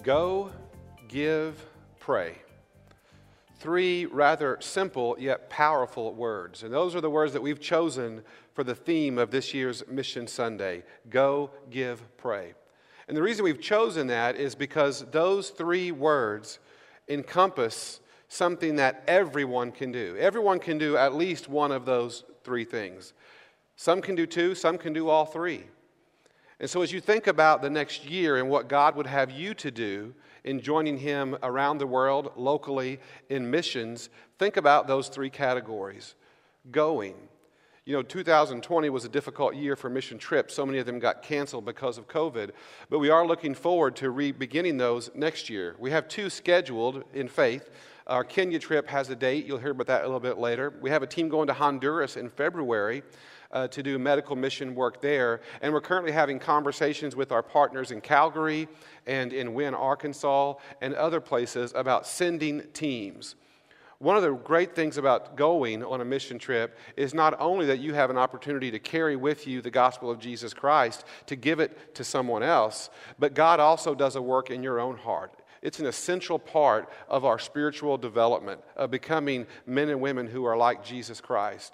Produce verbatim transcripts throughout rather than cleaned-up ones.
Go, give, pray. Three rather simple yet powerful words. And those are the words that we've chosen for the theme of this year's Mission Sunday. Go, give, pray. And the reason we've chosen that is because those three words encompass something that everyone can do. Everyone can do at least one of those three things. Some can do two, some can do all three. And so as you think about the next year and what God would have you to do in joining Him around the world, locally, in missions, think about those three categories. Going. You know, two thousand twenty was a difficult year for mission trips. So many of them got canceled because of COVID. But we are looking forward to re-beginning those next year. We have two scheduled in faith. Our Kenya trip has a date. You'll hear about that a little bit later. We have a team going to Honduras in February uh, to do medical mission work there. And we're currently having conversations with our partners in Calgary and in Wynne, Arkansas, and other places about sending teams. One of the great things about going on a mission trip is not only that you have an opportunity to carry with you the gospel of Jesus Christ, to give it to someone else, but God also does a work in your own heart. It's an essential part of our spiritual development, of becoming men and women who are like Jesus Christ.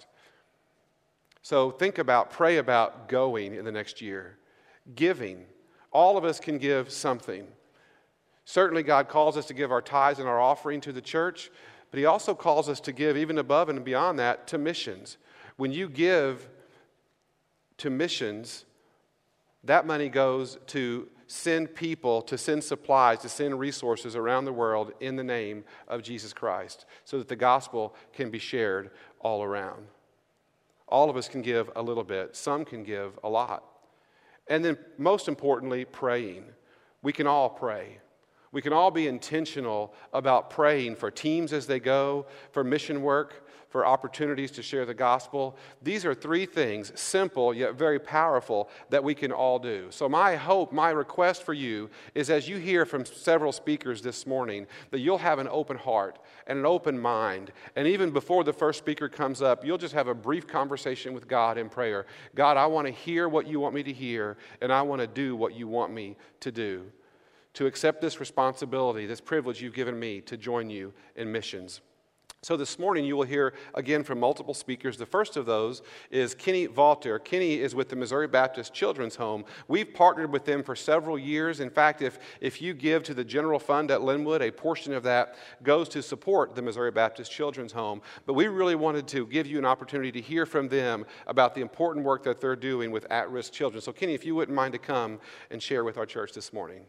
So think about, pray about going in the next year. Giving. All of us can give something. Certainly God calls us to give our tithes and our offering to the church, but He also calls us to give even above and beyond that to missions. When you give to missions, that money goes to send people, to send supplies, to send resources around the world in the name of Jesus Christ so that the gospel can be shared all around. All of us can give a little bit. Some can give a lot. And then most importantly, praying. We can all pray. We can all be intentional about praying for teams as they go, for mission work, for opportunities to share the gospel. These are three things, simple yet very powerful, that we can all do. So my hope, my request for you is as you hear from several speakers this morning, that you'll have an open heart and an open mind. And even before the first speaker comes up, you'll just have a brief conversation with God in prayer. God, I want to hear what you want me to hear, and I want to do what you want me to do. To accept this responsibility, this privilege you've given me to join you in missions. So this morning you will hear again from multiple speakers. The first of those is Kenny Valter. Kenny is with the Missouri Baptist Children's Home. We've partnered with them for several years. In fact, if, if you give to the general fund at Linwood, a portion of that goes to support the Missouri Baptist Children's Home. But we really wanted to give you an opportunity to hear from them about the important work that they're doing with at-risk children. So Kenny, if you wouldn't mind to come and share with our church this morning.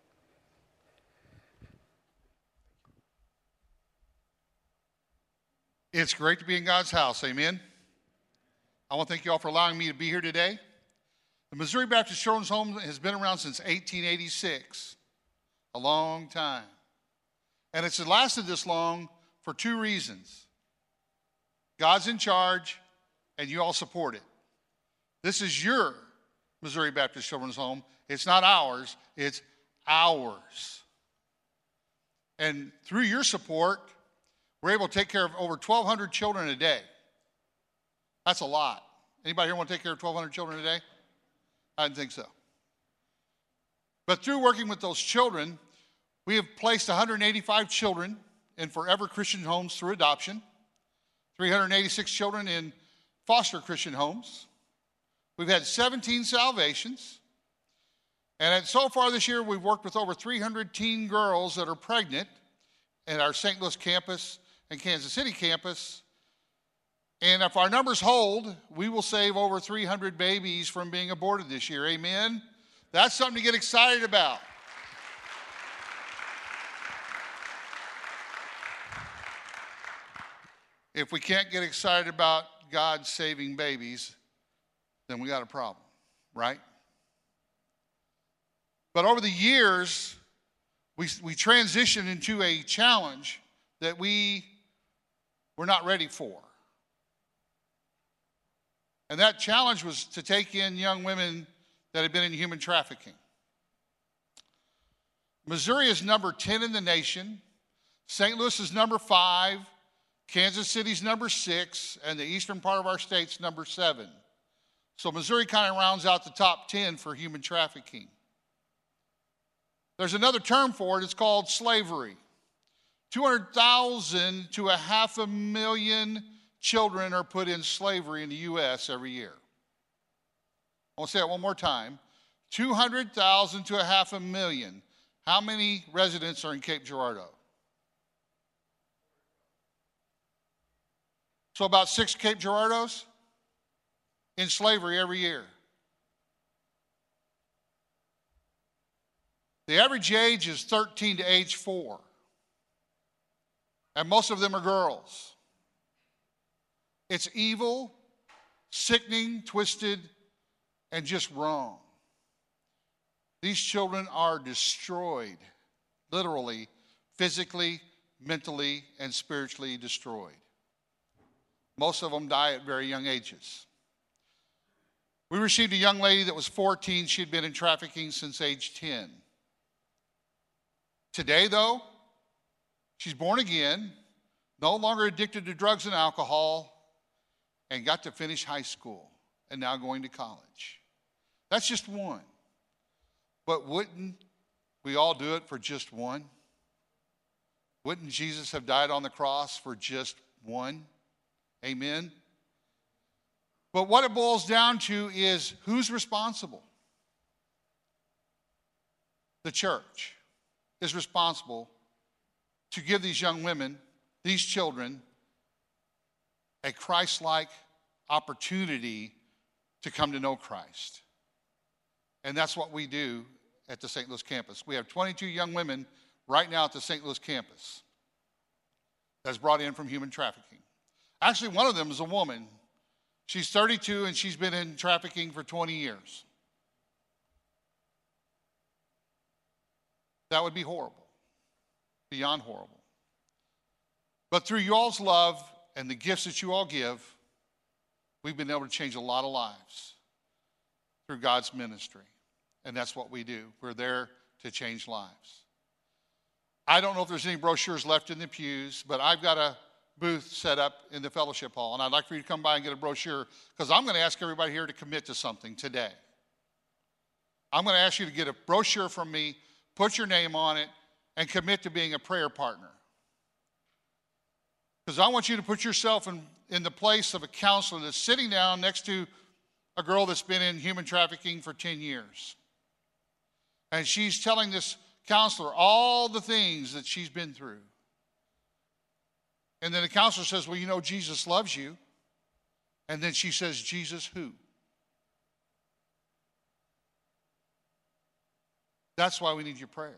It's great to be in God's house, amen? I want to thank you all for allowing me to be here today. The Missouri Baptist Children's Home has been around since eighteen eighty-six, a long time. And it's lasted this long for two reasons. God's in charge, and you all support it. This is your Missouri Baptist Children's Home. It's not ours, it's ours. And through your support, we're able to take care of over twelve hundred children a day. That's a lot. Anybody here want to take care of twelve hundred children a day? I didn't think so. But through working with those children, we have placed one hundred eighty-five children in Forever Christian Homes through adoption, three hundred eighty-six children in foster Christian homes. We've had seventeen salvations. And so far this year, we've worked with over three hundred teen girls that are pregnant at our Saint Louis campus and Kansas City campus. And if our numbers hold, we will save over three hundred babies from being aborted this year. Amen? That's something to get excited about. If we can't get excited about God saving babies, then we got a problem, right? But over the years, we, we transitioned into a challenge that we were not ready for. And that challenge was to take in young women that had been in human trafficking. Missouri is number ten in the nation. Saint Louis is number five. Kansas City's number six. And the eastern part of our state's number seven. So Missouri kind of rounds out the top ten for human trafficking. There's another term for it. It's called slavery. two hundred thousand to a half a million children are put in slavery in the U S every year. I'll say it one more time. two hundred thousand to a half a million. How many residents are in Cape Girardeau? So about six Cape Girardeaus in slavery every year. The average age is thirteen to age four. And most of them are girls. It's evil, sickening, twisted, and just wrong. These children are destroyed, literally, physically, mentally, and spiritually destroyed. Most of them die at very young ages. We received a young lady that was fourteen. She'd been in trafficking since age ten. Today, though, she's born again, no longer addicted to drugs and alcohol, and got to finish high school and now going to college. That's just one. But wouldn't we all do it for just one? Wouldn't Jesus have died on the cross for just one? Amen? But what it boils down to is who's responsible? The church is responsible to give these young women, these children, a Christ-like opportunity to come to know Christ. And that's what we do at the Saint Louis campus. We have twenty-two young women right now at the Saint Louis campus that's brought in from human trafficking. Actually, one of them is a woman. She's thirty-two and she's been in trafficking for twenty years. That would be horrible, beyond horrible. But through y'all's love and the gifts that you all give, we've been able to change a lot of lives through God's ministry. And that's what we do. We're there to change lives. I don't know if there's any brochures left in the pews, but I've got a booth set up in the fellowship hall, and I'd like for you to come by and get a brochure, because I'm going to ask everybody here to commit to something today. I'm going to ask you to get a brochure from me, put your name on it, and commit to being a prayer partner. Because I want you to put yourself in, in the place of a counselor that's sitting down next to a girl that's been in human trafficking for ten years. And she's telling this counselor all the things that she's been through. And then the counselor says, well, you know, Jesus loves you. And then she says, Jesus who? That's why we need your prayer.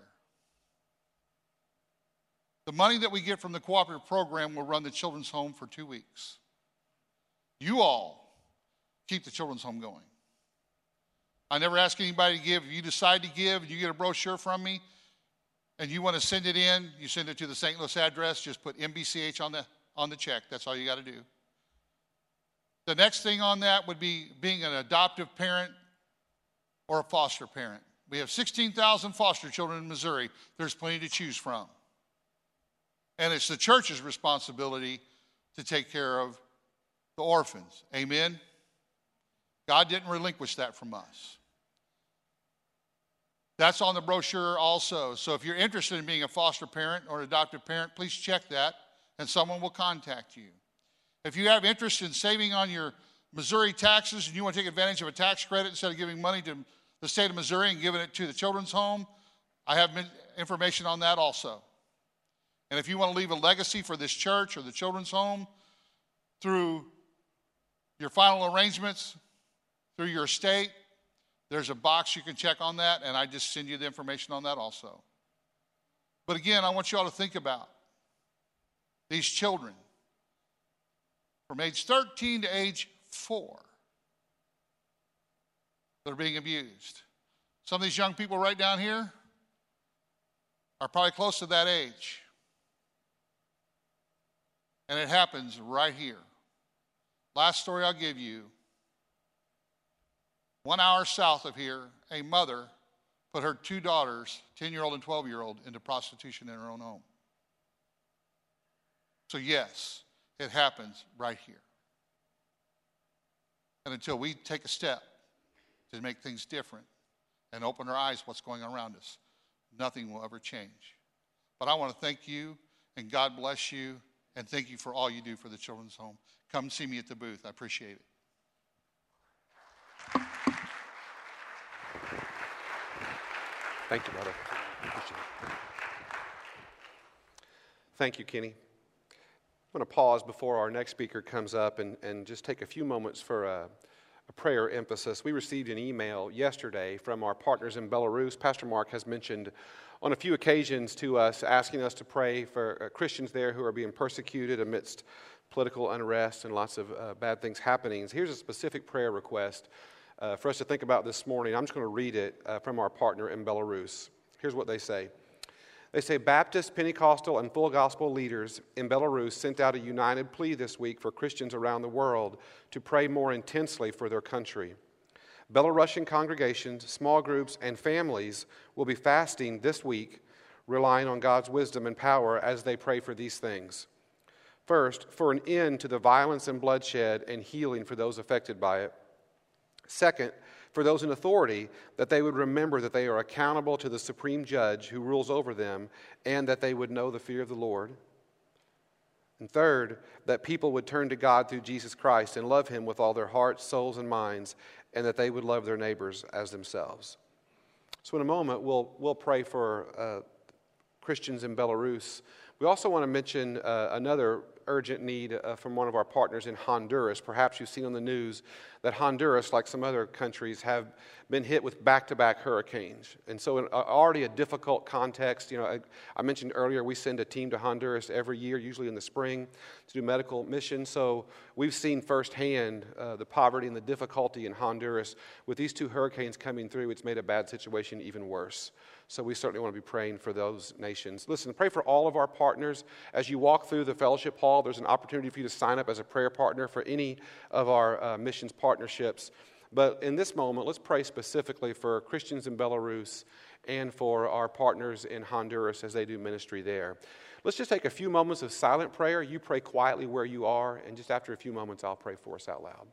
The money that we get from the cooperative program will run the children's home for two weeks. You all keep the children's home going. I never ask anybody to give. If you decide to give and you get a brochure from me and you want to send it in, you send it to the Saint Louis address, just put M B C H on the, on the check. That's all you got to do. The next thing on that would be being an adoptive parent or a foster parent. We have sixteen thousand foster children in Missouri. There's plenty to choose from. And it's the church's responsibility to take care of the orphans. Amen? God didn't relinquish that from us. That's on the brochure also. So if you're interested in being a foster parent or adoptive parent, please check that and someone will contact you. If you have interest in saving on your Missouri taxes and you want to take advantage of a tax credit instead of giving money to the state of Missouri and giving it to the children's home, I have information on that also. And if you want to leave a legacy for this church or the children's home through your final arrangements, through your estate, there's a box you can check on that, and I just send you the information on that also. But again, I want you all to think about these children from age thirteen to age four that are being abused. Some of these young people right down here are probably close to that age. And it happens right here. Last story I'll give you. One hour south of here, a mother put her two daughters, ten-year-old and twelve-year-old, into prostitution in her own home. So yes, it happens right here. And until we take a step to make things different and open our eyes what's going on around us, nothing will ever change. But I want to thank you, and God bless you, and thank you for all you do for the Children's Home. Come see me at the booth. I appreciate it. Thank you, brother. Appreciate it. Thank you, Kenny. I'm going to pause before our next speaker comes up and, and just take a few moments for a, a prayer emphasis. We received an email yesterday from our partners in Belarus. Pastor Mark has mentioned on a few occasions to us, asking us to pray for uh, Christians there who are being persecuted amidst political unrest and lots of uh, bad things happening. Here's a specific prayer request uh, for us to think about this morning. I'm just going to read it uh, from our partner in Belarus. Here's what they say. They say, Baptist, Pentecostal, and full gospel leaders in Belarus sent out a united plea this week for Christians around the world to pray more intensely for their country. Belarusian congregations, small groups, and families will be fasting this week, relying on God's wisdom and power as they pray for these things. First, for an end to the violence and bloodshed and healing for those affected by it. Second, for those in authority, that they would remember that they are accountable to the supreme judge who rules over them, and that they would know the fear of the Lord. And third, that people would turn to God through Jesus Christ and love him with all their hearts, souls, and minds, and that they would love their neighbors as themselves. So in a moment, we'll, we'll pray for uh, Christians in Belarus. We also want to mention uh, another urgent need uh, from one of our partners in Honduras. Perhaps you've seen on the news that Honduras, like some other countries, have been hit with back-to-back hurricanes. And so in, uh, already a difficult context. You know, I, I mentioned earlier we send a team to Honduras every year, usually in the spring, to do medical missions. So we've seen firsthand uh, the poverty and the difficulty in Honduras. With these two hurricanes coming through, it's made a bad situation even worse. So we certainly want to be praying for those nations. Listen, pray for all of our partners. As you walk through the fellowship hall, there's an opportunity for you to sign up as a prayer partner for any of our uh, missions partnerships. But in this moment, let's pray specifically for Christians in Belarus and for our partners in Honduras as they do ministry there. Let's just take a few moments of silent prayer. You pray quietly where you are, and just after a few moments, I'll pray for us out loud.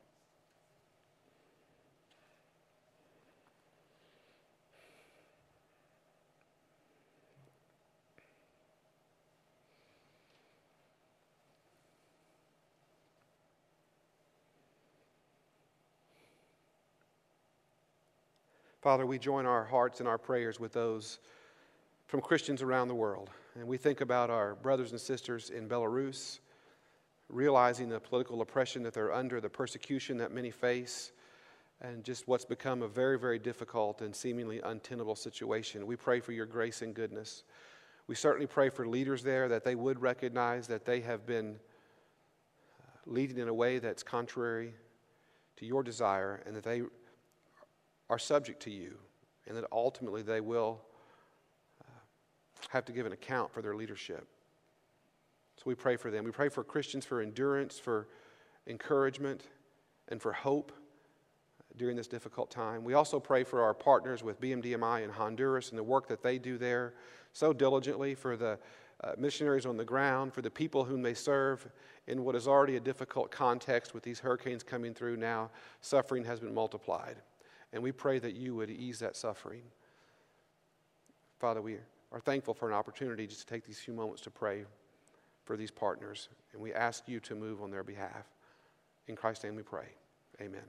Father, we join our hearts and our prayers with those from Christians around the world. And we think about our brothers and sisters in Belarus, realizing the political oppression that they're under, the persecution that many face, and just what's become a very, very difficult and seemingly untenable situation. We pray for your grace and goodness. We certainly pray for leaders there that they would recognize that they have been leading in a way that's contrary to your desire, and that they are subject to you, and that ultimately they will uh, have to give an account for their leadership. So we pray for them. We pray for Christians for endurance, for encouragement, and for hope during this difficult time. We also pray for our partners with B M D M I in Honduras and the work that they do there so diligently, for the uh, missionaries on the ground, for the people whom they serve in what is already a difficult context with these hurricanes coming through now. Suffering has been multiplied. And we pray that you would ease that suffering. Father, we are thankful for an opportunity just to take these few moments to pray for these partners. And we ask you to move on their behalf. In Christ's name we pray. Amen.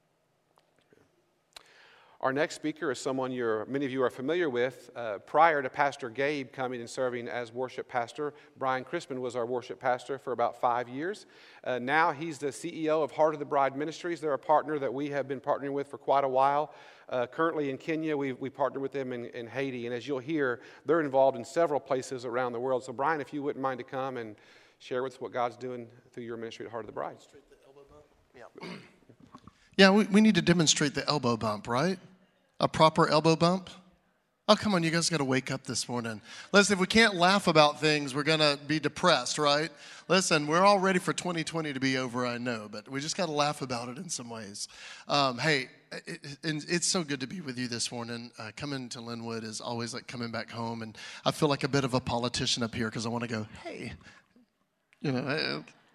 Our next speaker is someone you're, many of you are familiar with. Uh, prior to Pastor Gabe coming and serving as worship pastor, Brian Crispin was our worship pastor for about five years. Uh, now he's the C E O of Heart of the Bride Ministries. They're a partner that we have been partnering with for quite a while. Uh, currently in Kenya, we we partner with them in, in Haiti. And as you'll hear, they're involved in several places around the world. So Brian, if you wouldn't mind to come and share with us what God's doing through your ministry at Heart of the Bride. Yeah, yeah we, we need to demonstrate the elbow bump, right? A proper elbow bump? Oh, come on, you guys got to wake up this morning. Listen, if we can't laugh about things, we're going to be depressed, right? Listen, we're all ready for twenty twenty to be over, I know, but we just got to laugh about it in some ways. Um, hey, it, it, it's so good to be with you this morning. Uh, coming to Linwood is always like coming back home, and I feel like a bit of a politician up here because I want to go, hey, you know,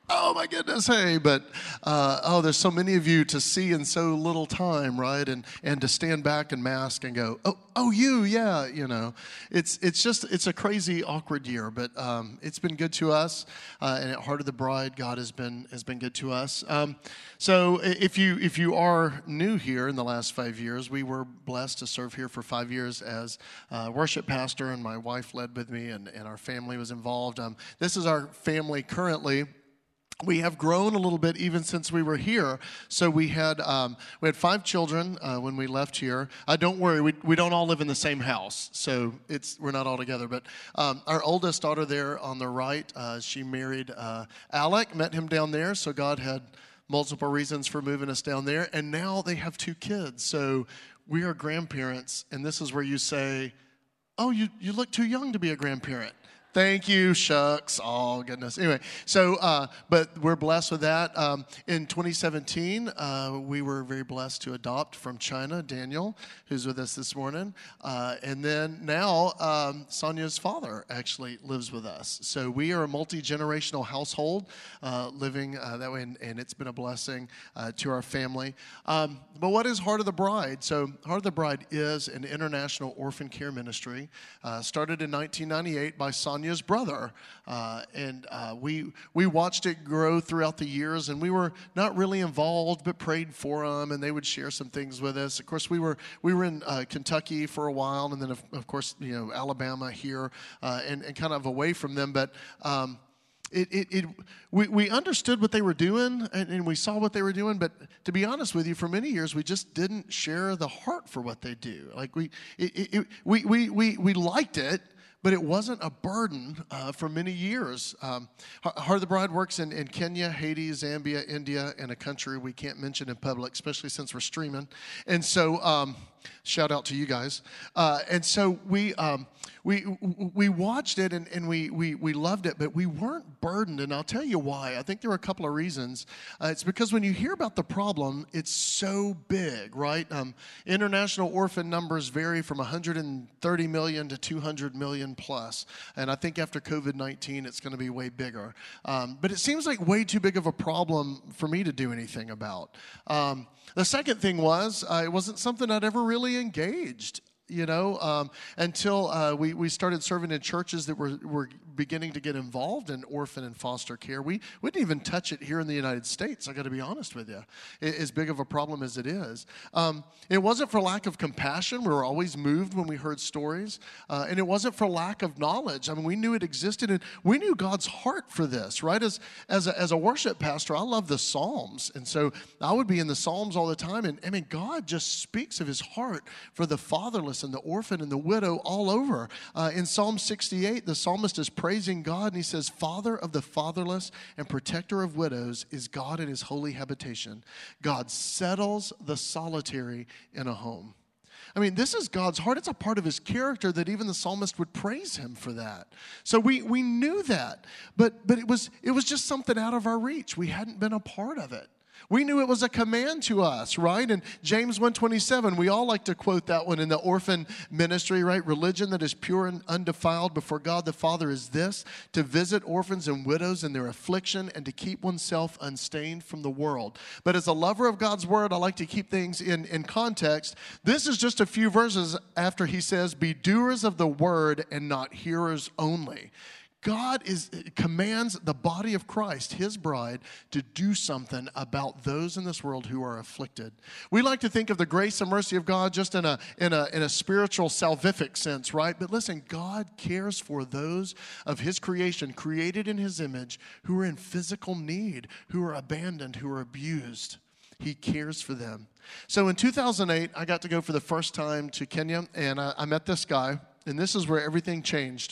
oh my goodness, hey, but uh, oh, there's so many of you to see in so little time, right? And and to stand back and mask and go, oh, oh, you, yeah, you know, it's it's just it's a crazy, awkward year, but um, it's been good to us. Uh, and at Heart of the Bride, God has been has been good to us. Um, so if you if you are new here in the last five years, we were blessed to serve here for five years as uh, worship pastor, and my wife led with me, and, and our family was involved. Um, this is our family currently. We have grown a little bit even since we were here. So we had um, we had five children uh, when we left here. Uh, don't worry, we we don't all live in the same house, so it's we're not all together. But um, our oldest daughter there on the right, uh, she married uh, Alec, met him down there. So God had multiple reasons for moving us down there, and now they have two kids. So we are grandparents, and this is where you say, "Oh, you you look too young to be a grandparent." Thank you, shucks. Oh, goodness. Anyway, so, uh, but we're blessed with that. Um, in twenty seventeen, uh, we were very blessed to adopt from China, Daniel, who's with us this morning. Uh, and then now, um, Sonia's father actually lives with us. So we are a multi-generational household uh, living uh, that way, and, and it's been a blessing uh, to our family. Um, but what is Heart of the Bride? So Heart of the Bride is an international orphan care ministry, uh, started in nineteen ninety-eight by Sonia brother, uh, and uh, we we watched it grow throughout the years, and we were not really involved, but prayed for them, and they would share some things with us. Of course, we were we were in uh, Kentucky for a while, and then of, of course, you know, Alabama here, uh, and and kind of away from them, but. Um, It, it, it, we, we understood what they were doing, and, and we saw what they were doing, but to be honest with you, for many years, we just didn't share the heart for what they do. Like, we, it, it, we, we, we, we liked it, but it wasn't a burden uh, for many years. Um, Heart of the Bride works in, in Kenya, Haiti, Zambia, India, and a country we can't mention in public, especially since we're streaming. And so, um, shout out to you guys. Uh, and so we um, we we watched it and, and we, we we loved it, but we weren't burdened. And I'll tell you why. I think there were a couple of reasons. Uh, it's because when you hear about the problem, it's so big, right? Um, international orphan numbers vary from one hundred thirty million to two hundred million plus. And I think after covid nineteen, it's going to be way bigger. Um, but it seems like way too big of a problem for me to do anything about. Um, the second thing was, uh, it wasn't something I'd ever really engaged, you know, um, until uh, we, we started serving in churches that were, were beginning to get involved in orphan and foster care. We, we didn't even touch it here in the United States, I got to be honest with you, as big of a problem as it is. Um, it wasn't for lack of compassion. We were always moved when we heard stories. Uh, and it wasn't for lack of knowledge. I mean, we knew it existed, and we knew God's heart for this, right? As, as, a, as a worship pastor, I love the Psalms. And so I would be in the Psalms all the time. And I mean, God just speaks of his heart for the fatherless and the orphan and the widow all over. Uh, in Psalm sixty-eight, the psalmist is praising God, and he says, Father of the fatherless and protector of widows is God in his holy habitation. God settles the solitary in a home. I mean, this is God's heart. It's a part of his character that even the psalmist would praise him for that. So we we knew that, but but it was it was just something out of our reach. We hadn't been a part of it. We knew it was a command to us, right? And James one twenty-seven, we all like to quote that one in the orphan ministry, right? Religion that is pure and undefiled before God the Father is this, to visit orphans and widows in their affliction and to keep oneself unstained from the world. But as a lover of God's word, I like to keep things in, in context. This is just a few verses after he says, be doers of the word and not hearers only. God is commands the body of Christ, his bride, to do something about those in this world who are afflicted. We like to think of the grace and mercy of God just in a in a in a spiritual salvific sense, right? But listen, God cares for those of his creation, created in his image, who are in physical need, who are abandoned, who are abused. He cares for them. So in two thousand eight, I got to go for the first time to Kenya, and I, I met this guy, and this is where everything changed.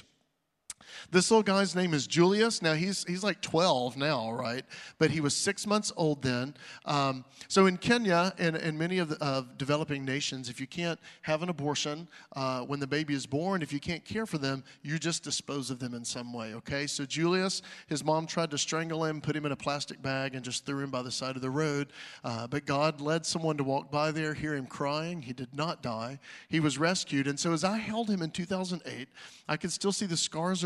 This little guy's name is Julius. Now, he's he's like twelve now, right? But he was six months old then. Um, so in Kenya and, and many of the of developing nations, if you can't have an abortion uh, when the baby is born, if you can't care for them, you just dispose of them in some way, okay? So Julius, his mom tried to strangle him, put him in a plastic bag, and just threw him by the side of the road. Uh, but God led someone to walk by there, hear him crying. He did not die. He was rescued. And so as I held him in two thousand eight, I could still see the scars around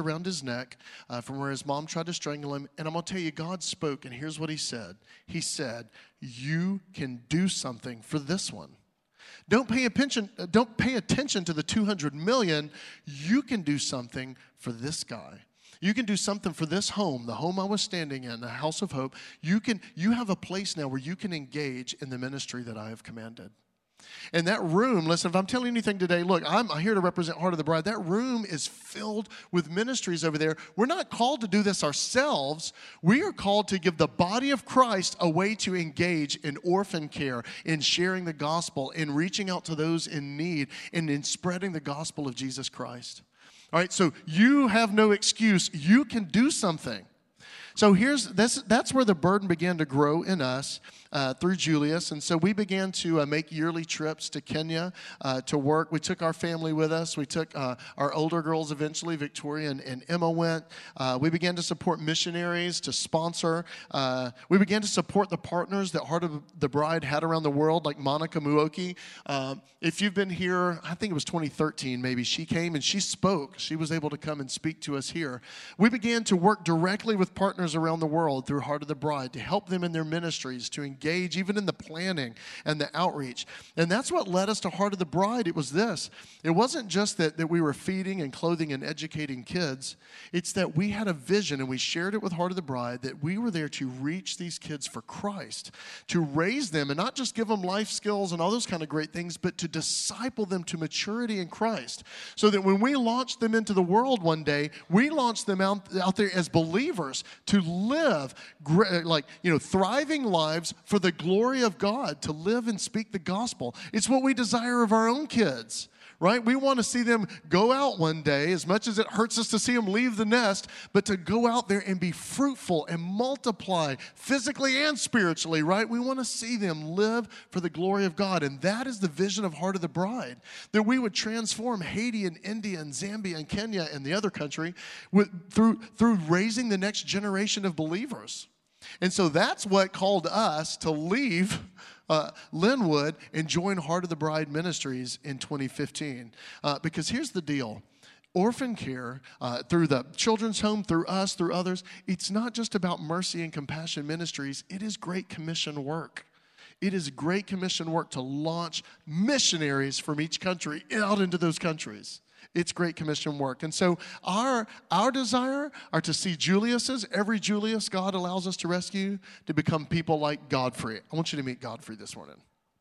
around his neck uh, from where his mom tried to strangle him. And I'm going to tell you, God spoke, and here's what he said. He said, you can do something for this one. Don't pay attention, don't pay attention to the two hundred million. You can do something for this guy. You can do something for this home, the home I was standing in, the House of Hope. You can. You have a place now where you can engage in the ministry that I have commanded. And that room, listen, if I'm telling you anything today, look, I'm here to represent Heart of the Bride. That room is filled with ministries over there. We're not called to do this ourselves. We are called to give the body of Christ a way to engage in orphan care, in sharing the gospel, in reaching out to those in need, and in spreading the gospel of Jesus Christ. All right, so you have no excuse. You can do something. So here's this, that's where the burden began to grow in us uh, through Julius. And so we began to uh, make yearly trips to Kenya uh, to work. We took our family with us. We took uh, our older girls eventually, Victoria and, and Emma went. Uh, we began to support missionaries, to sponsor. Uh, we began to support the partners that Heart of the Bride had around the world, like Monica Muoki. Uh, if you've been here, I think it was twenty thirteen maybe, she came and she spoke. She was able to come and speak to us here. We began to work directly with partners around the world through Heart of the Bride to help them in their ministries, to engage even in the planning and the outreach. And that's what led us to Heart of the Bride. It was this. It wasn't just that, that we were feeding and clothing and educating kids. It's that we had a vision and we shared it with Heart of the Bride that we were there to reach these kids for Christ, to raise them and not just give them life skills and all those kind of great things, but to disciple them to maturity in Christ so that when we launched them into the world one day, we launched them out, out there as believers to live like, you know, thriving lives for the glory of God, to live and speak the gospel. It's what we desire of our own kids, right? We want to see them go out one day, as much as it hurts us to see them leave the nest, but to go out there and be fruitful and multiply physically and spiritually, right? We want to see them live for the glory of God. And that is the vision of Heart of the Bride, that we would transform Haiti and India and Zambia and Kenya and the other country with, through, through raising the next generation of believers. And so that's what called us to leave Uh, Linwood and join Heart of the Bride Ministries in twenty fifteen. Uh, because here's the deal. Orphan care, uh, through the children's home, through us, through others, it's not just about mercy and compassion ministries. It is Great Commission work. It is Great Commission work to launch missionaries from each country out into those countries. It's Great Commission work. And so our, our desire are to see Julius's, every Julius God allows us to rescue, to become people like Godfrey. I want you to meet Godfrey this morning.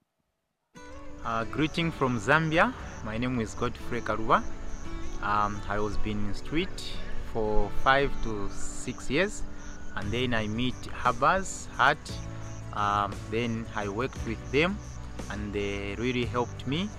Uh, greeting from Zambia. My name is Godfrey Karuba. Um, I was been in street for five to six years. And then I meet Habas, Heart. Um, then I worked with them and they really helped me.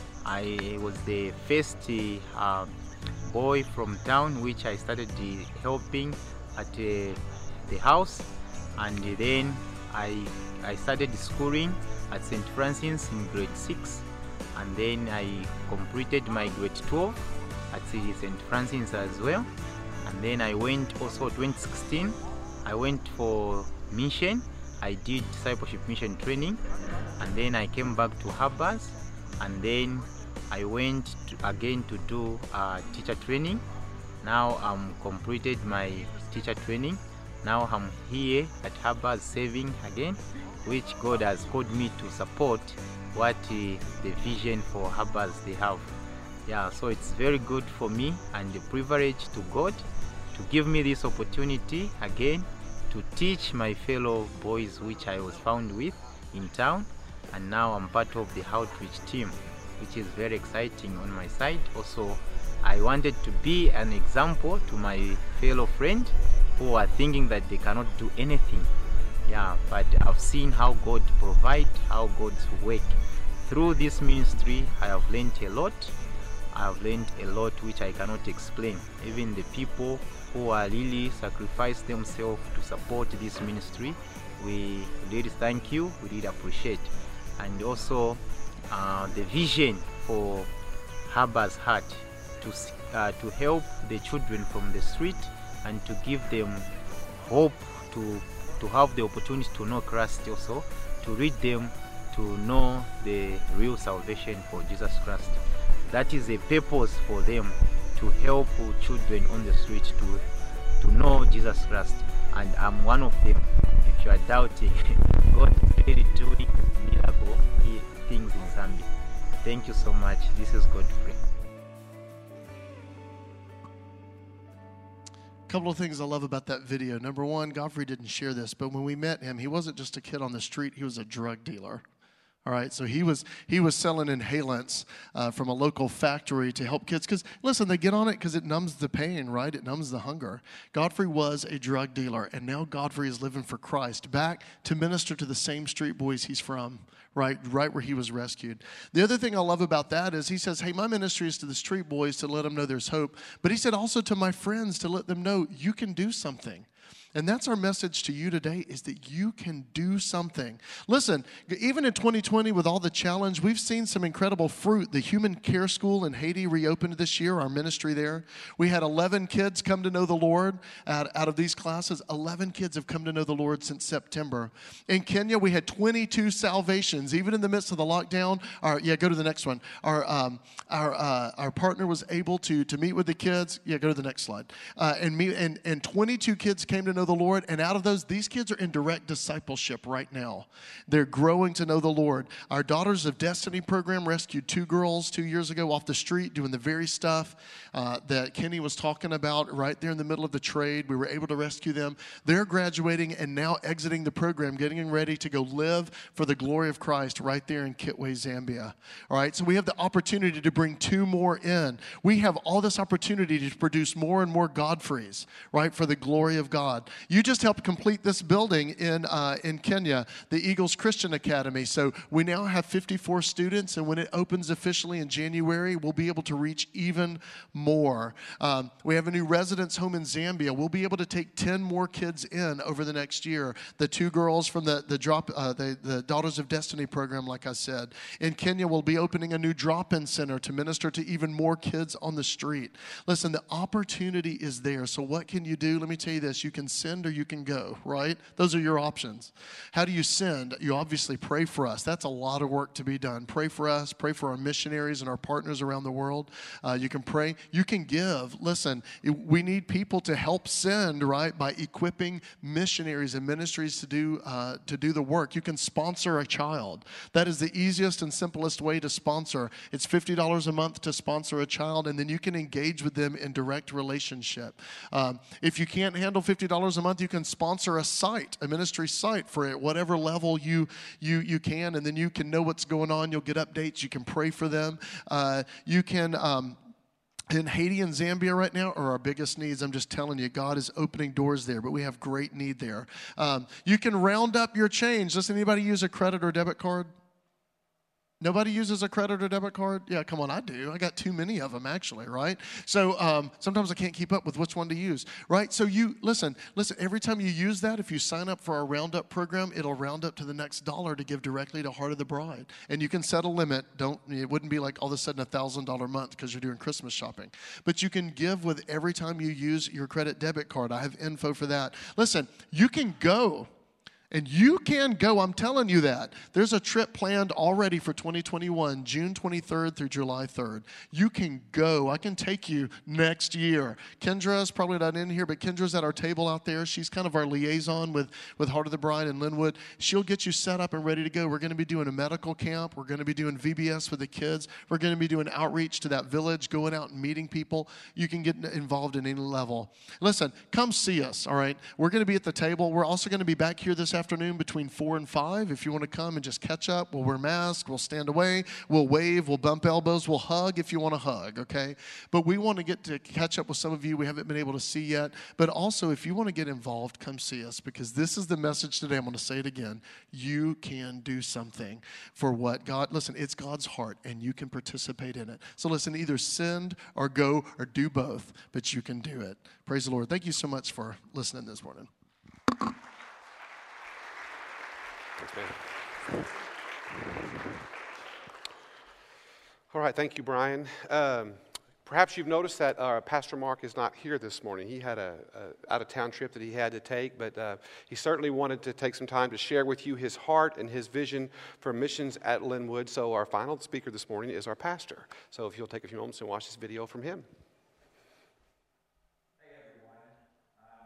I was the first uh, boy from town which I started uh, helping at uh, the house, and then I, I started schooling at Saint Francis in grade six, and then I completed my grade twelve at Saint Francis as well, and then I went also twenty sixteen, I went for mission. I did discipleship mission training, and then I came back to Habas, and then I went to, again to do uh, teacher training. Now I'm completed my teacher training. Now I'm here at Habas serving again, which God has called me to support what uh, the vision for Habas they have. Yeah, so it's very good for me and a privilege to God to give me this opportunity again to teach my fellow boys which I was found with in town, and now I'm part of the outreach team, which is very exciting on my side. Also, I wanted to be an example to my fellow friends who are thinking that they cannot do anything. Yeah, but I've seen how God provides, how God's work. Through this ministry, I have learned a lot. I have learned a lot which I cannot explain. Even the people who are really sacrificed themselves to support this ministry, we really thank you, we really appreciate. And also uh, the vision for Habas Heart to, uh, to help the children from the street and to give them hope, to, to have the opportunity to know Christ also, to lead them to know the real salvation for Jesus Christ. That is a purpose for them, to to help children on the street to, to know Jesus Christ. And I'm one of them. If you are doubting, God is really doing miracle things in Zambia. Thank you so much. This is Godfrey. A couple of things I love about that video. Number one, Godfrey didn't share this, but when we met him, he wasn't just a kid on the street, he was a drug dealer. All right, so he was he was selling inhalants uh, from a local factory to help kids. Because, listen, they get on it because it numbs the pain, right? It numbs the hunger. Godfrey was a drug dealer, and now Godfrey is living for Christ, back to minister to the same street boys he's from, right, right where he was rescued. The other thing I love about that is he says, hey, my ministry is to the street boys to let them know there's hope. But he said also to my friends to let them know you can do something. And that's our message to you today, is that you can do something. Listen, even in twenty twenty with all the challenge, we've seen some incredible fruit. The Human Care School in Haiti reopened this year, our ministry there. We had eleven kids come to know the Lord out, out of these classes. eleven kids have come to know the Lord since September. In Kenya, we had twenty-two salvations. Even in the midst of the lockdown, our, yeah, go to the next one. Our um, our uh, our partner was able to, to meet with the kids. Yeah, go to the next slide. Uh, and, meet, and, and twenty-two kids came to know the Lord, and out of those, these kids are in direct discipleship right now. They're growing to know the Lord. Our Daughters of Destiny program rescued two girls two years ago off the street doing the very stuff uh, that Kenny was talking about right there in the middle of the trade. We were able to rescue them. They're graduating and now exiting the program, getting ready to go live for the glory of Christ right there in Kitwe, Zambia. All right, so we have the opportunity to bring two more in. We have all this opportunity to produce more and more Godfreys, right, for the glory of God. You just helped complete this building in uh, in Kenya, the Eagles Christian Academy. So we now have fifty-four students, and when it opens officially in January, we'll be able to reach even more. Um, we have a new residence home in Zambia. We'll be able to take ten more kids in over the next year. The two girls from the the drop uh, the, the Daughters of Destiny program, like I said. In Kenya, we'll be opening a new drop-in center to minister to even more kids on the street. Listen, the opportunity is there. So what can you do? Let me tell you this. You can send or you can go, right? Those are your options. How do you send? You obviously pray for us. That's a lot of work to be done. Pray for us. Pray for our missionaries and our partners around the world. Uh, you can pray. You can give. Listen, we need people to help send, right, by equipping missionaries and ministries to do uh, to do the work. You can sponsor a child. That is the easiest and simplest way to sponsor. It's fifty dollars a month to sponsor a child, and then you can engage with them in direct relationship. Um, if you can't handle fifty dollars a month, you can sponsor a site, a ministry site for it, whatever level you you you can, and then you can know what's going on. You'll get updates. You can pray for them. Uh, you can. Um, In Haiti and Zambia right now are our biggest needs. I'm just telling you, God is opening doors there, but we have great need there. Um, you can round up your change. Does anybody use a credit or debit card? Nobody uses a credit or debit card? Yeah, come on, I do. I got too many of them, actually, right? So um, sometimes I can't keep up with which one to use, right? So you, listen, listen, every time you use that, if you sign up for our Roundup program, it'll round up to the next dollar to give directly to Heart of the Bride. And you can set a limit. Don't, it wouldn't be like all of a sudden a one thousand dollars a month because you're doing Christmas shopping. But you can give with every time you use your credit debit card. I have info for that. Listen, you can go. And you can go, I'm telling you that. There's a trip planned already for twenty twenty-one, June twenty-third through July third. You can go. I can take you next year. Kendra's probably not in here, but Kendra's at our table out there. She's kind of our liaison with, with Heart of the Bride and Linwood. She'll get you set up and ready to go. We're going to be doing a medical camp. We're going to be doing V B S with the kids. We're going to be doing outreach to that village, going out and meeting people. You can get involved in any level. Listen, come see us, all right? We're going to be at the table. We're also going to be back here this afternoon. afternoon between four and five. If you want to come and just catch up, we'll wear masks, we'll stand away, we'll wave, we'll bump elbows, we'll hug if you want to hug, okay? But we want to get to catch up with some of you we haven't been able to see yet. But also, if you want to get involved, come see us, because this is the message today. I'm going to say it again. You can do something for what God, listen, it's God's heart, and you can participate in it. So listen, either send or go or do both, but you can do it. Praise the Lord. Thank you so much for listening this morning. All right, thank you, Brian. Um, perhaps you've noticed that uh, Pastor Mark is not here this morning. He had a, a out-of-town trip that he had to take, but uh, he certainly wanted to take some time to share with you his heart and his vision for missions at Linwood. So our final speaker this morning is our pastor. So if you'll take a few moments and watch this video from him.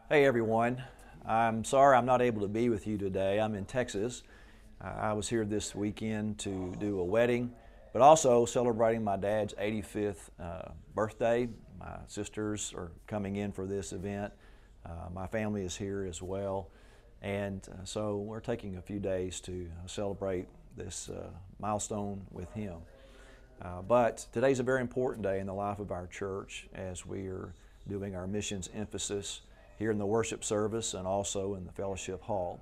Hey everyone, I'm sorry I'm not able to be with you today. I'm in Texas. Uh, I was here this weekend to do a wedding, but also celebrating my dad's eighty-fifth uh, birthday. My sisters are coming in for this event. Uh, my family is here as well. And uh, so we're taking a few days to celebrate this uh, milestone with him. Uh, but today's a very important day in the life of our church as we are doing our missions emphasis here in the worship service and also in the fellowship hall.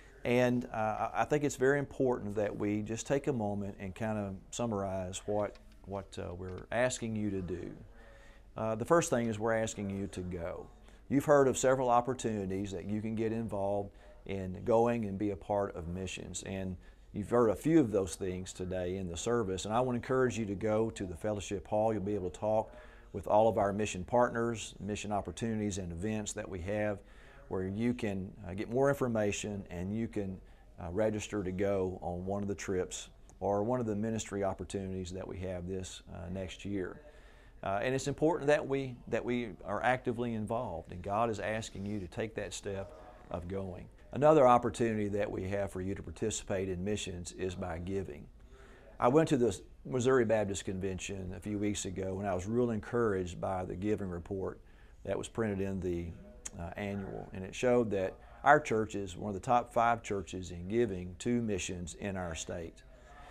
And uh, I think it's very important that we just take a moment and kind of summarize what, what uh, we're asking you to do. Uh, the first thing is we're asking you to go. You've heard of several opportunities that you can get involved in going and be a part of missions. And you've heard a few of those things today in the service. And I want to encourage you to go to the fellowship hall. You'll be able to talk with all of our mission partners, mission opportunities and events that we have, where you can uh, get more information and you can uh, register to go on one of the trips or one of the ministry opportunities that we have this uh, next year. Uh, and it's important that we, that we are actively involved, and God is asking you to take that step of going. Another opportunity that we have for you to participate in missions is by giving. I went to the Missouri Baptist Convention a few weeks ago, and I was really encouraged by the giving report that was printed in the uh, annual. And it showed that our church is one of the top five churches in giving to missions in our state.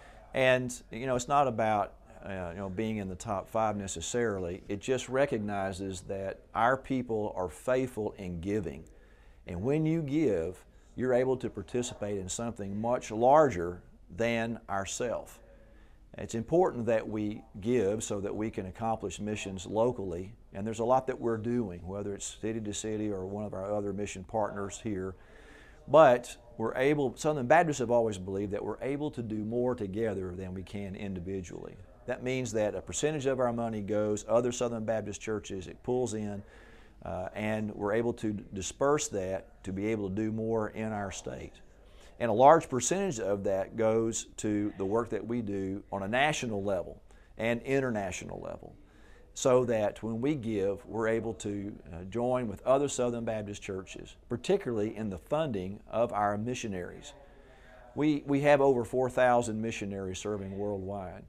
And, you know, it's not about uh, you know, being in the top five necessarily. It just recognizes that our people are faithful in giving. And when you give, you're able to participate in something much larger than ourselves. It's important that we give so that we can accomplish missions locally, and there's a lot that we're doing, whether it's city to city or one of our other mission partners here. But we're able, Southern Baptists have always believed that we're able to do more together than we can individually. That means that a percentage of our money goes other Southern Baptist churches, it pulls in, uh, and we're able to disperse that to be able to do more in our state. And a large percentage of that goes to the work that we do on a national level and international level, so that when we give, we're able to uh, join with other Southern Baptist churches, particularly in the funding of our missionaries. We, we have over four thousand missionaries serving worldwide.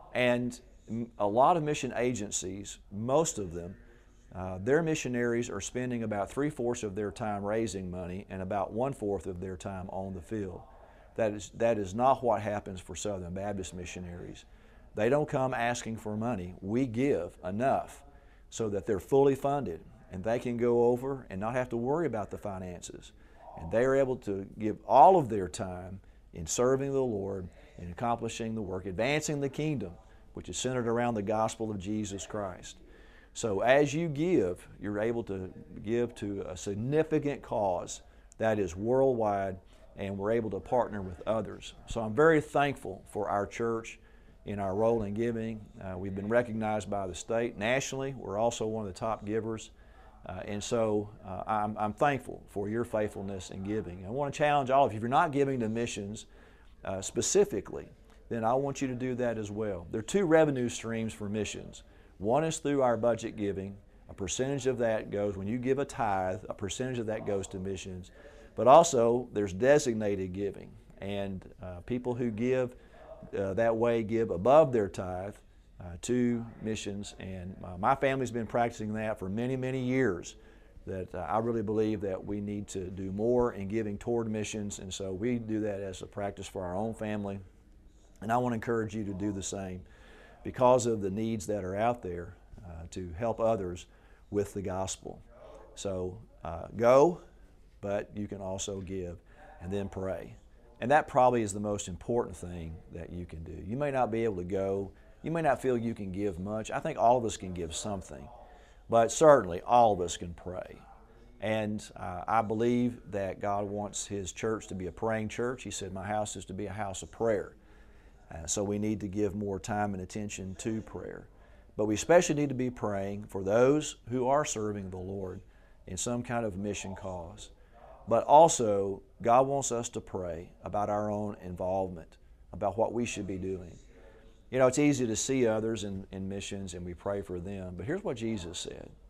And a lot of mission agencies, most of them, Uh, their missionaries are spending about three-fourths of their time raising money and about one-fourth of their time on the field. That is, that is not what happens for Southern Baptist missionaries. They don't come asking for money. We give enough so that they're fully funded and they can go over and not have to worry about the finances. And they are able to give all of their time in serving the Lord and accomplishing the work, advancing the kingdom, which is centered around the gospel of Jesus Christ. So as you give, you're able to give to a significant cause that is worldwide, and we're able to partner with others. So I'm very thankful for our church in our role in giving. Uh, we've been recognized by the state. Nationally, we're also one of the top givers. Uh, and so uh, I'm, I'm thankful for your faithfulness in giving. I want to challenge all of you, if you're not giving to missions uh, specifically, then I want you to do that as well. There are two revenue streams for missions. One is through our budget giving. A percentage of that goes, when you give a tithe, a percentage of that goes to missions. But also, there's designated giving. And uh, people who give uh, that way give above their tithe uh, to missions. And uh, my family's been practicing that for many, many years. That uh, I really believe that we need to do more in giving toward missions. And so we do that as a practice for our own family. And I want to encourage you to do the same, because of the needs that are out there uh, to help others with the gospel. So uh, go, but you can also give and then pray. And that probably is the most important thing that you can do. You may not be able to go. You may not feel you can give much. I think all of us can give something. But certainly all of us can pray. And uh, I believe that God wants His church to be a praying church. He said, my house is to be a house of prayer. Uh, so we need to give more time and attention to prayer. But we especially need to be praying for those who are serving the Lord in some kind of mission cause. But also, God wants us to pray about our own involvement, about what we should be doing. You know, it's easy to see others in, in missions and we pray for them, but here's what Jesus said.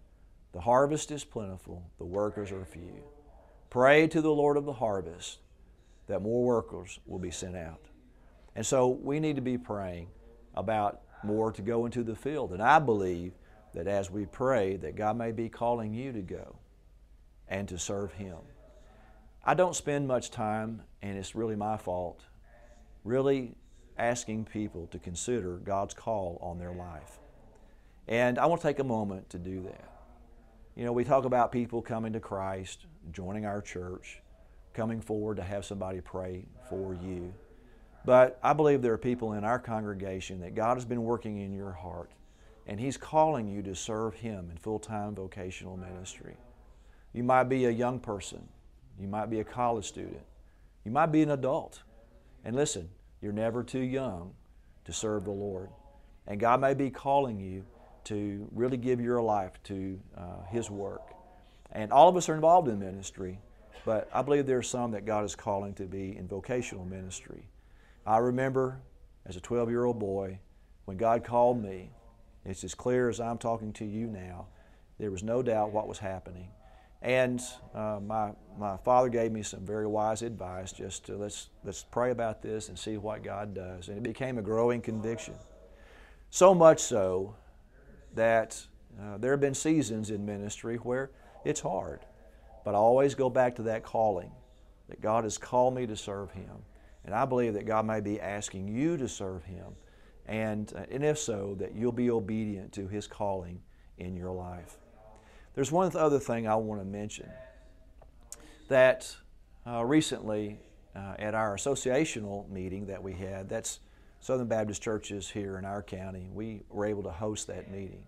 The harvest is plentiful, the workers are few. Pray to the Lord of the harvest that more workers will be sent out. And so we need to be praying about more to go into the field. And I believe that as we pray, that God may be calling you to go and to serve Him. I don't spend much time, and it's really my fault, really asking people to consider God's call on their life. And I want to take a moment to do that. You know, we talk about people coming to Christ, joining our church, coming forward to have somebody pray for you. But I believe there are people in our congregation that God has been working in your heart, and He's calling you to serve Him in full-time vocational ministry. You might be a young person. You might be a college student. You might be an adult. And listen, you're never too young to serve the Lord. And God may be calling you to really give your life to uh, His work. And all of us are involved in ministry, but I believe there are some that God is calling to be in vocational ministry. I remember as a twelve-year-old boy, when God called me, it's as clear as I'm talking to you now, there was no doubt what was happening. And uh, my, my father gave me some very wise advice, just to let's, let's pray about this and see what God does. And it became a growing conviction. So much so that uh, there have been seasons in ministry where it's hard. But I always go back to that calling, that God has called me to serve Him. And I believe that God may be asking you to serve Him. And, uh, and if so, that you'll be obedient to His calling in your life. There's one other thing I want to mention, that uh, recently uh, at our associational meeting that we had, that's Southern Baptist Churches here in our county, we were able to host that meeting.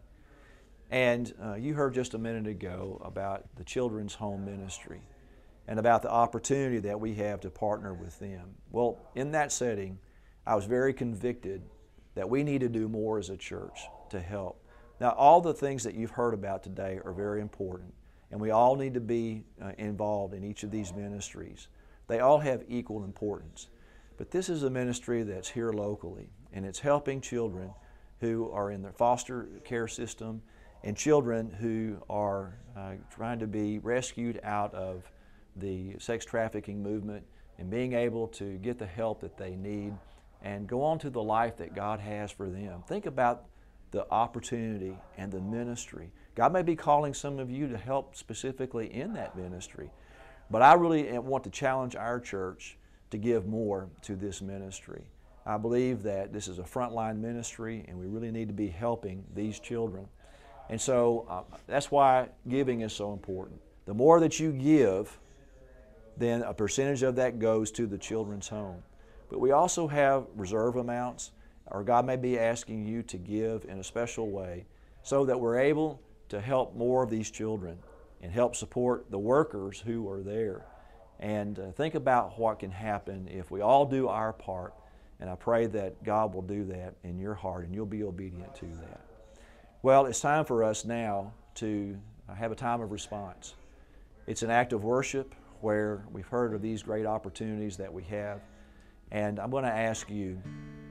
And uh, you heard just a minute ago about the Children's Home Ministry and about the opportunity that we have to partner with them. Well, in that setting, I was very convicted that we need to do more as a church to help. Now, all the things that you've heard about today are very important, and we all need to be uh, involved in each of these ministries. They all have equal importance. But this is a ministry that's here locally, and it's helping children who are in the foster care system and children who are uh, trying to be rescued out of the sex trafficking movement and being able to get the help that they need and go on to the life that God has for them. Think about the opportunity and the ministry. God may be calling some of you to help specifically in that ministry, but I really want to challenge our church to give more to this ministry. I believe that this is a frontline ministry and we really need to be helping these children. And so uh, that's why giving is so important. The more that you give, then a percentage of that goes to the children's home. But we also have reserve amounts, or God may be asking you to give in a special way so that we're able to help more of these children and help support the workers who are there. And uh, think about what can happen if we all do our part, and I pray that God will do that in your heart and you'll be obedient to that. Well, it's time for us now to have a time of response. It's an act of worship where we've heard of these great opportunities that we have, and I'm going to ask you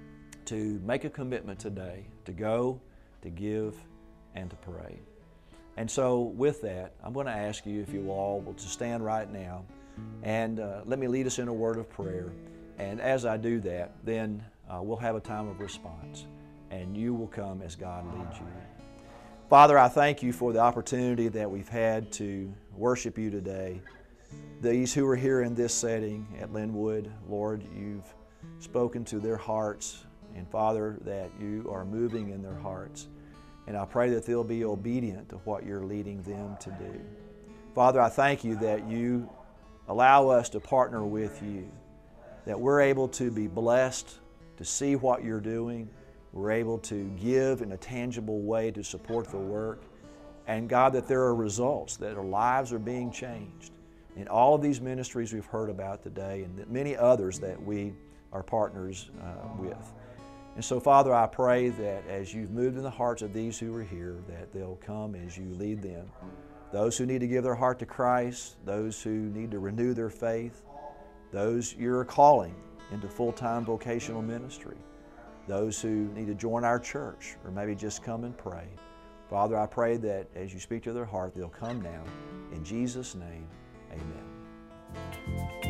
to make a commitment today to go, to give, and to pray. And so with that, I'm going to ask you if you all will just stand right now and uh, let me lead us in a word of prayer. And as I do that, then uh, we'll have a time of response, and you will come as God leads you. Father, I thank you for the opportunity that we've had to worship you today. These who are here in this setting at Linwood, Lord, you've spoken to their hearts, and Father, that you are moving in their hearts. And I pray that they'll be obedient to what you're leading them to do. Father, I thank you that you allow us to partner with you, that we're able to be blessed to see what you're doing. We're able to give in a tangible way to support the work. And God, that there are results, that our lives are being changed. In all of these ministries we've heard about today, and that many others that we are partners uh, with. And so, Father, I pray that as you've moved in the hearts of these who are here, that they'll come as you lead them. Those who need to give their heart to Christ, those who need to renew their faith, those you're calling into full-time vocational ministry, those who need to join our church or maybe just come and pray. Father, I pray that as you speak to their heart, they'll come now. In Jesus' name, amen.